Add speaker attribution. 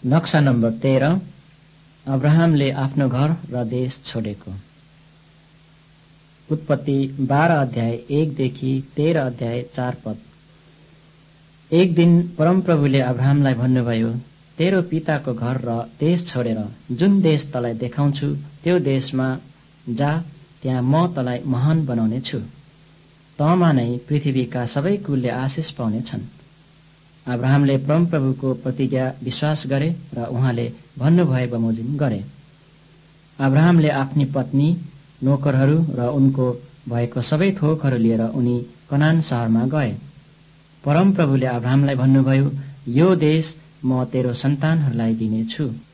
Speaker 1: नक्सा नम्बर 13। अब्राहमले आफ्नो घर र देश छोडेको। उत्पत्ति 12 अध्याय 1 देखि 13 अध्याय 4 पद। एक दिन परमप्रभुले अब्राहमलाई भन्नुभयो, तेरो पिताको घर र देश छोडेर जुन देश तँलाई देखाउँछु त्यो देशमा जा, त्यहाँ म तँलाई महान बनाउने छु। तँमा नै पृथ्वीका सबै कुलले आशिष पाउनेछन्। अब्राहमले परमप्रभुको प्रतिज्ञा विश्वास गरे र उहाँले भन्नुभए बमोजिम गरे। अब्राहमले आफ्नी पत्नी, नोकरहरू र उनको भएको सबै थोकहरू लिएर उनी कनान शहरमा गए। परमप्रभुले अब्राहमलाई भन्नुभयो, यो देश म तेरो सन्तानहरूलाई दिनेछु।